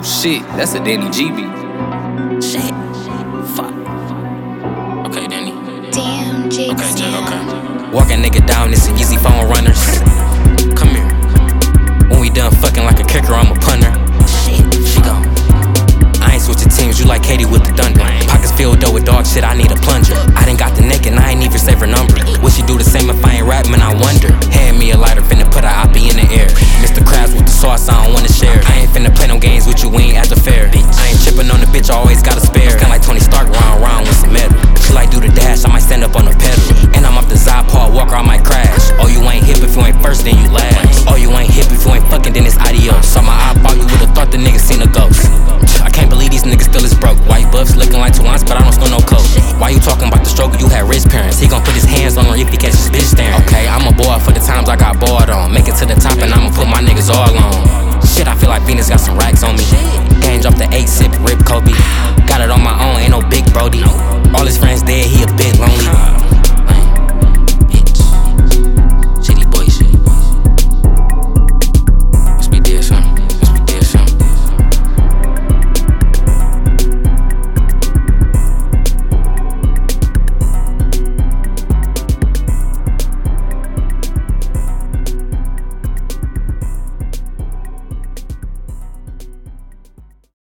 Shit, that's a Danny G beat. Shit. Fuck. Okay, Danny. Damn, Jake. Okay, Jake, okay. Walk a nigga down, it's an easy phone runners. Come here. When we done fucking like a kicker, I'm a punter. Shit, she gone. I ain't switching teams, you like Katie with the thunder. Pockets filled up with dog shit, I need a plunger. I done got the neck and I ain't even save her number. Would she do the same if I ain't rap, man, I wonder. Hand me a lighter, finna put a oppie in the air. Mr. Krabs with the sauce, I don't wanna share. I ain't finna play no games with you, we ain't at the fair. I ain't chipping on the bitch, I always got a spare. Kinda like Tony Stark, round with some metal. She like do the dash, I might stand up on the pedal. And I'm off the Paul Walker, I might crash. Oh, you ain't hip if you ain't first, then you last. Oh, you ain't hip if you ain't fucking, then it's adios. Saw my eyeball, you would've thought the nigga seen a ghost. I can't believe these niggas still is broke. White buffs looking like 2 ounce, but I don't steal no coke. Why you talking about the struggle? You had rich parents. He gon' put his hands on her if he catch his bitch staring. Okay, I'm a boy for the times I got bored on. Make it to the top and I'ma put my niggas all on. Shit, I feel like Venus got some racks on me.